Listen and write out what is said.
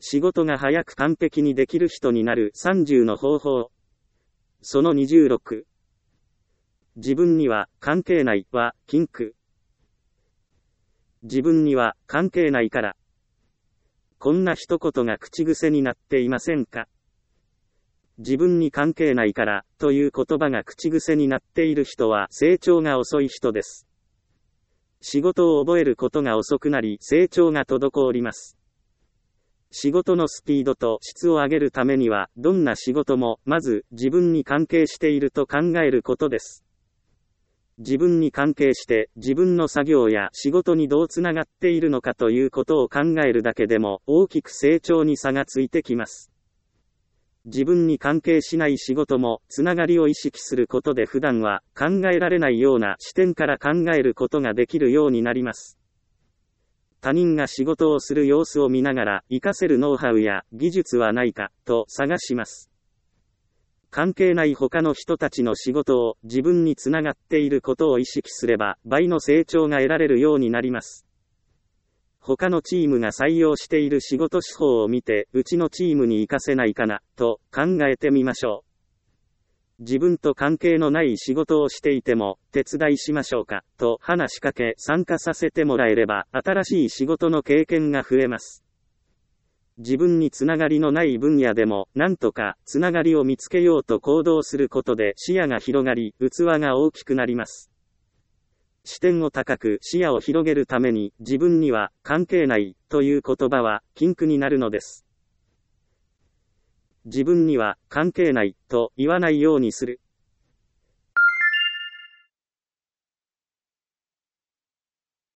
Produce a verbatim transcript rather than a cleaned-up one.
仕事が早く完璧にできる人になるさんじゅうの方法。そのにじゅうろく。自分には関係ないは禁句。自分には関係ないから。こんな一言が口癖になっていませんか？自分に関係ないからという言葉が口癖になっている人は成長が遅い人です。仕事を覚えることが遅くなり成長が滞ります。仕事のスピードと質を上げるためにはどんな仕事もまず自分に関係していると考えることです。自分に関係して自分の作業や仕事にどうつながっているのかということを考えるだけでも大きく成長に差がついてきます。自分に関係しない仕事もつながりを意識することで普段は考えられないような視点から考えることができるようになります。他人が仕事をする様子を見ながら活かせるノウハウや技術はないかと探します。関係ない他の人たちの仕事を自分につながっていることを意識すれば倍の成長が得られるようになります。他のチームが採用している仕事手法を見て、うちのチームに活かせないかな、と考えてみましょう。自分と関係のない仕事をしていても、手伝いしましょうか、と話しかけ参加させてもらえれば、新しい仕事の経験が増えます。自分につながりのない分野でも、なんとかつながりを見つけようと行動することで視野が広がり、器が大きくなります。視点を高く視野を広げるために自分には関係ないという言葉は禁句になるのです。自分には関係ないと言わないようにする。